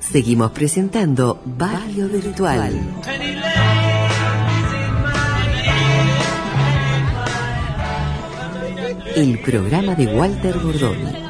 Seguimos presentando Barrio Virtual. El programa de Walter Bordoni.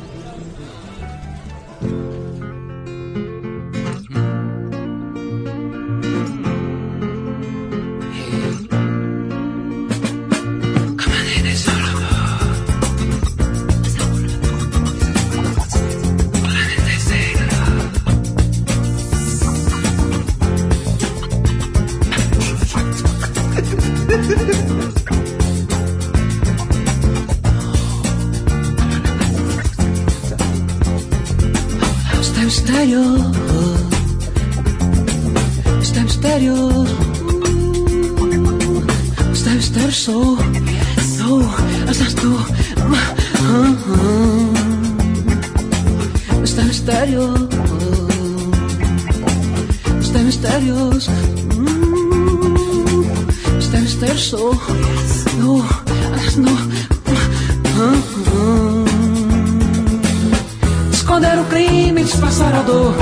Esconder o crime, disfarçar a dor.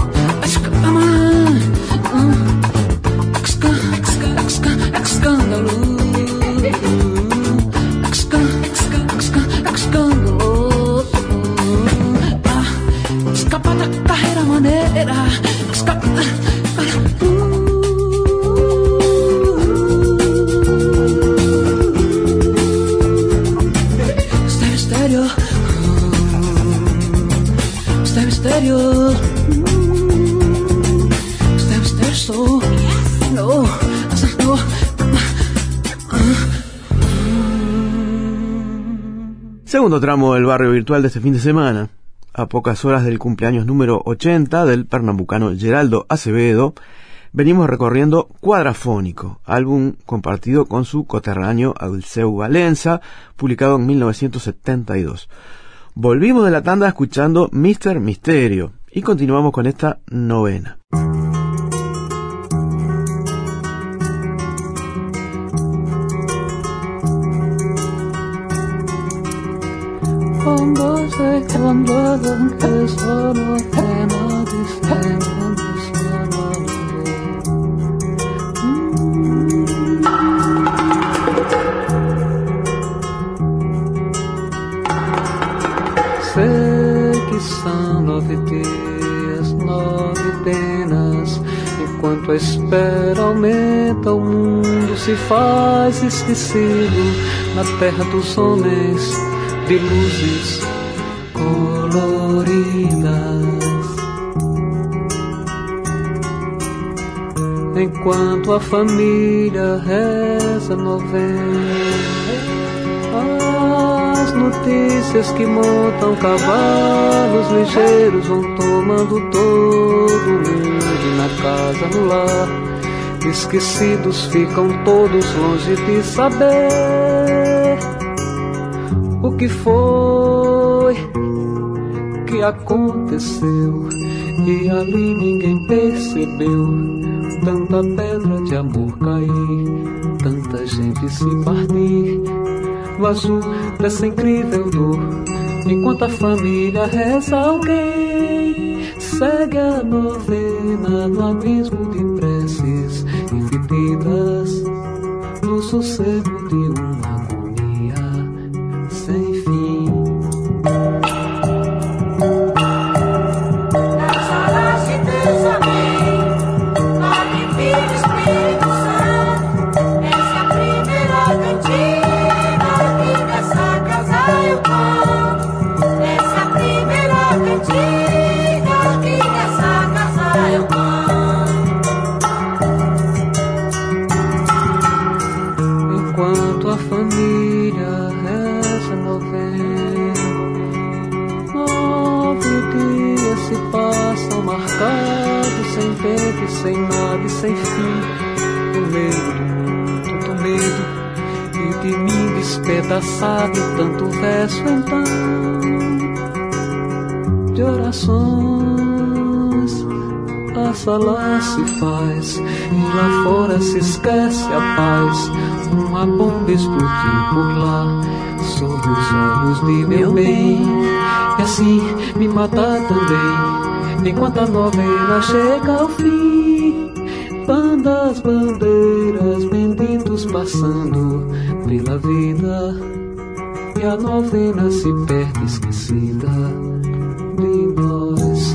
Escapar da carreira maneira. Segundo tramo del barrio virtual de este fin de semana. A pocas horas del cumpleaños número 80 del pernambucano Geraldo Acevedo, venimos recorriendo Cuadrafónico, álbum compartido con su coterráneo Alceu Valenza, publicado en 1972. Volvimos de la tanda escuchando Mr. Misterio y continuamos con esta novena. Sei que são 9 dias, 9 penas. Enquanto a espera aumenta, o mundo se faz esquecido na terra dos homens de luzes coloridas. Enquanto a família reza novena, as notícias que montam cavalos ligeiros vão tomando todo o mundo. E na casa, no lar, esquecidos ficam todos longe de saber o que foi que aconteceu. E ali ninguém percebeu tanta pedra de amor cair, tanta gente se partir no azul dessa incrível dor. Enquanto a família reza, alguém segue a novena no abismo de preces infinitas, no sossego de uma agonia sem fim. Sem nada e sem fim, no meio do mundo do medo e de mim despedaçado, tanto verso então de orações. A sala se faz e lá fora se esquece a paz. Uma bomba explodiu por lá, sob os olhos de meu bem, e assim me matar também. enquanto a novena chega ao fim. Bandas, bandeiras, benditos passando pela vida, e a novena se perde esquecida de nós.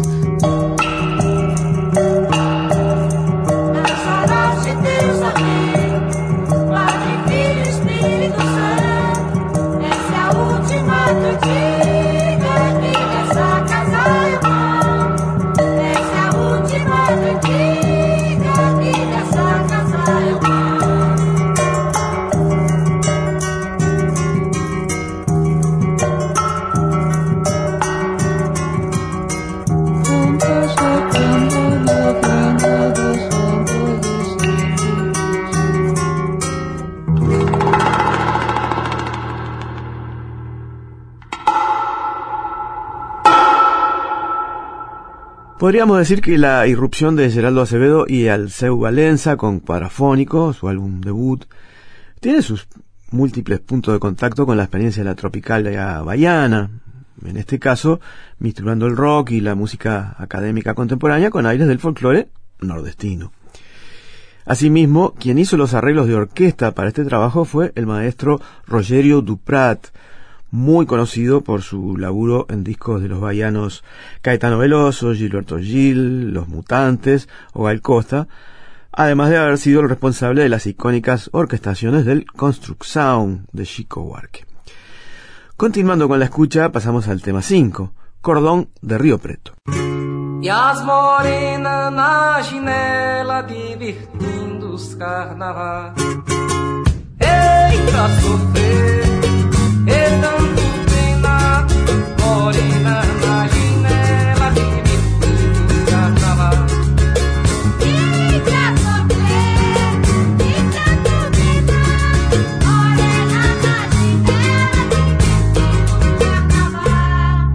Podríamos decir que la irrupción de Geraldo Acevedo y Alceu Valença con Cuadrafónico, su álbum debut, tiene sus múltiples puntos de contacto con la experiencia de la tropicalia baiana, en este caso misturando el rock y la música académica contemporánea con aires del folclore nordestino. Asimismo, quien hizo los arreglos de orquesta para este trabajo fue el maestro Rogerio Duprat, muy conocido por su laburo en discos de los baianos Caetano Veloso, Gilberto Gil, Los Mutantes o Gal Costa, además de haber sido el responsable de las icónicas orquestaciones del Construct Sound de Chico Buarque. Continuando con la escucha, pasamos al tema 5, Cordón de Rio Preto. E as morenas na janela divertindo os carnavais. Eita, sofrer, e tanto pena, morena na janela divertindo os carnavais. Eita, sofrer, e tanto pena, morena na janela divertindo os carnavais.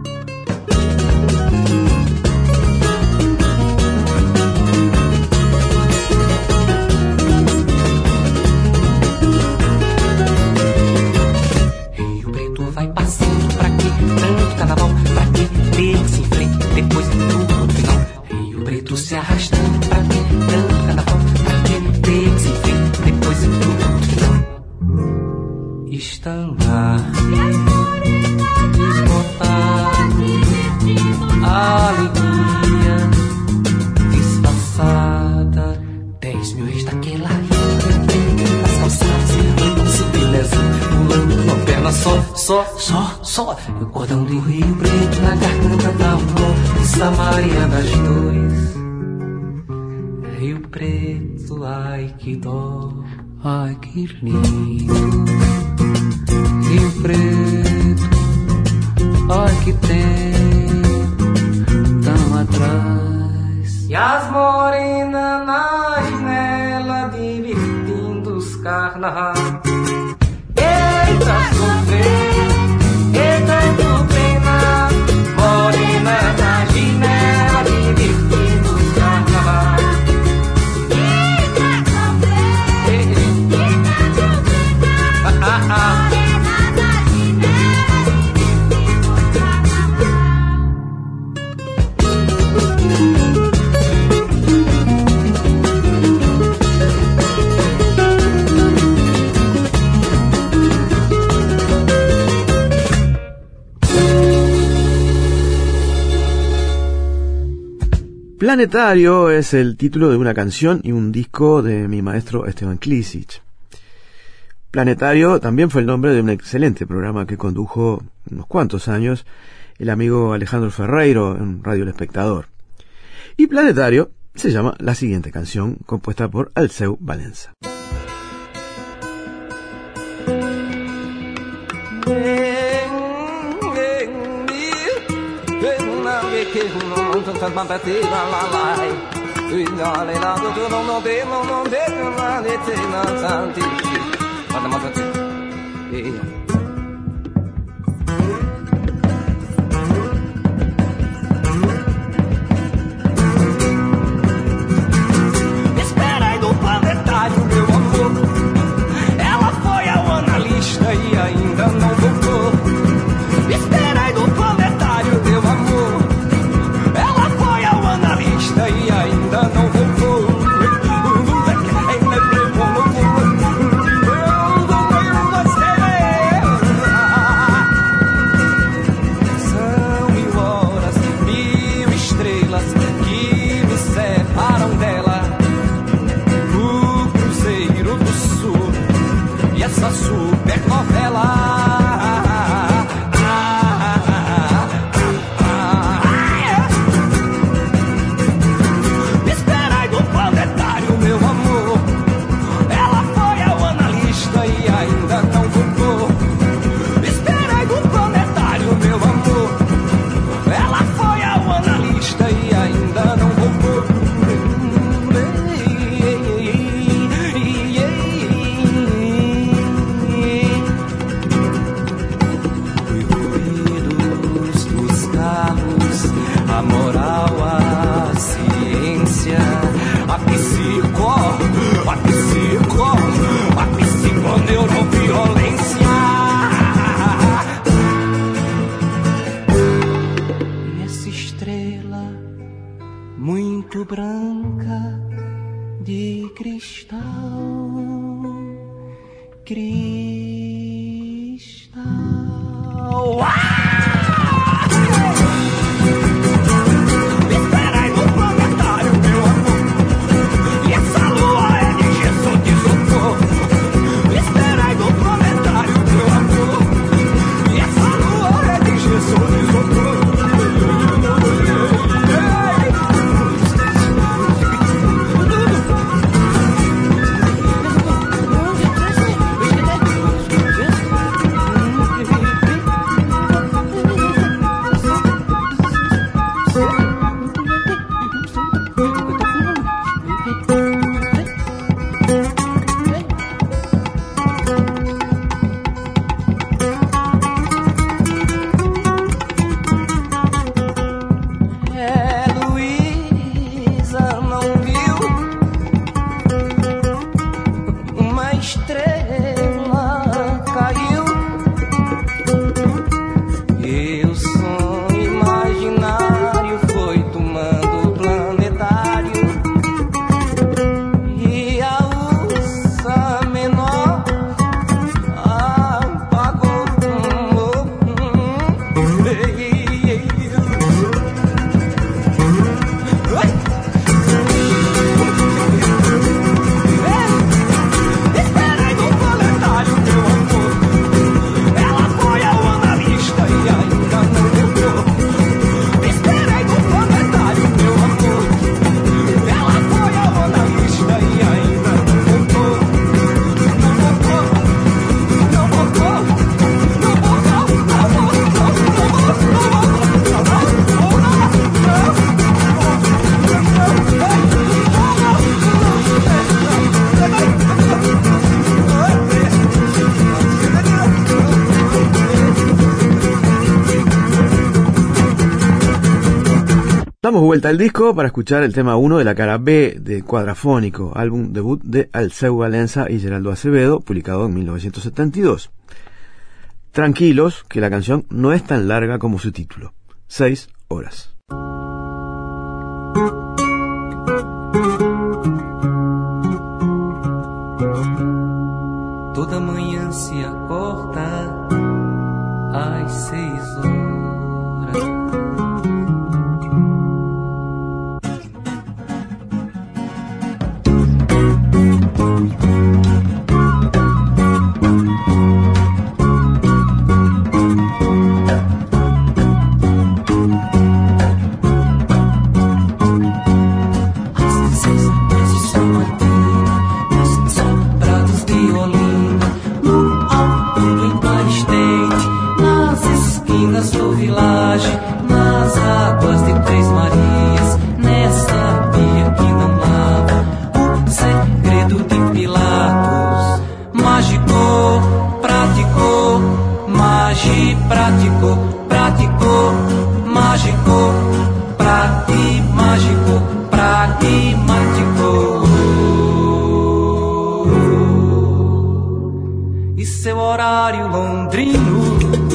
Se arrastando pra quê? Tanto carnaval, pra quê? Ter que se enfrentar depois de tudo final. Estandar, desbotar, a alegria disfarçada. 10 mil reis daquela ria, nas calçadas, então se beleza, pulando uma perna só. E o cordão do Rio Preto na garganta da amor, de Samaria das Dores. Rio Preto, ai que dó, ai que lindo. Rio Preto, ai que tempo tão atrás. E as morenas na janela divertindo os carnavais. Eita, sofrer, eita, tanto pena, morena na janela divertindo os carnavais. Planetario es el título de una canción y un disco de mi maestro Esteban Klisic. Planetario también fue el nombre de un excelente programa que condujo unos cuantos años el amigo Alejandro Ferreiro en Radio El Espectador. Y Planetario se llama la siguiente canción, compuesta por Alceu Valença. Espera aí do planetário, meu amor. Ela foi ao analista e ainda não voltou. Espera aí do planetário, meu amor. Ela foi muito branca de cristal, cristal. Espera aí no planetário, meu amor. E essa lua é de gesso de isopor. Espera aí no planetário, meu amor. E essa lua é de gesso de isopor. Damos vuelta al disco para escuchar el tema 1 de la cara B de Cuadrafónico, álbum debut de Alceu Valença y Geraldo Acevedo, publicado en 1972. Tranquilos, que la canción no es tan larga como su título, 6 horas. Toda manhã se acorda às 6 horas. Nas águas de Três Marias, nessa pia que não lava, o segredo de Pilatos. Mágico, prático, mágico, prático, mágico, mágico, pragmático. E seu horário londrino,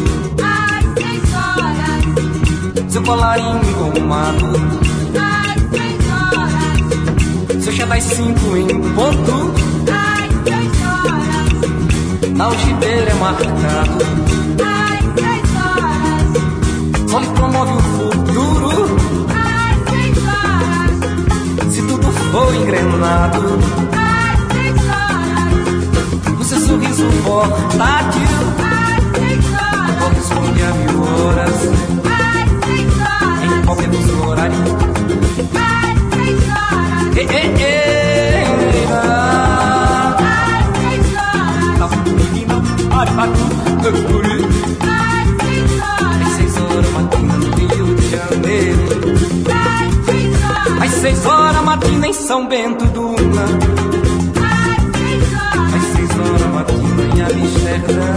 seu colarinho engomado, Às 6 horas, seu chá das 5 em ponto, às 6 horas, na algibeira é marcado, às 6 horas, só lhe promove o futuro, às 6 horas, se tudo for engrenado, às 6 horas, no seu sorriso portátil, às 6 horas, corresponde a 1000 horas, em qualquer dos horários. às 6 horas, Ei, ei, ei, às 6 horas, tá menina, pare, canguri. Às 6 horas matina no Rio de Janeiro, às 6 horas matina em São Bento do Una, às 6 horas matina em Amsterdã,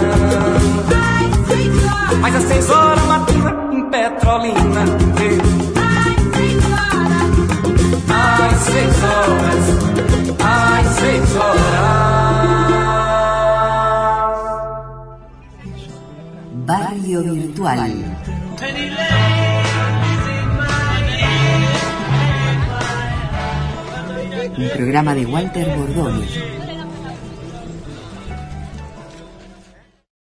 mas às 6 horas matina em Petrolina. Às 6 horas, às 6 horas. Barrio Virtual. un programa de Walter Bordoni.